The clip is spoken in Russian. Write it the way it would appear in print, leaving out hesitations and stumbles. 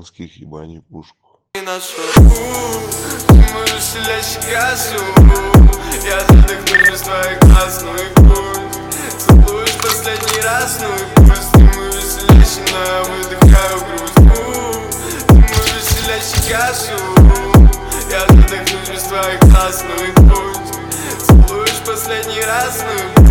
морских ебани пушку. Мою шлящий кашу, я задохнусь без твоих глаз, ну и пусть целуешь последний раз, ну и пусть ты мою шлящий, но я выдыхаю грусть. Ты мою шлящий кашу, я задохнусь без твоих глаз, ну и пусть целуешь последний раз, ну и пусть.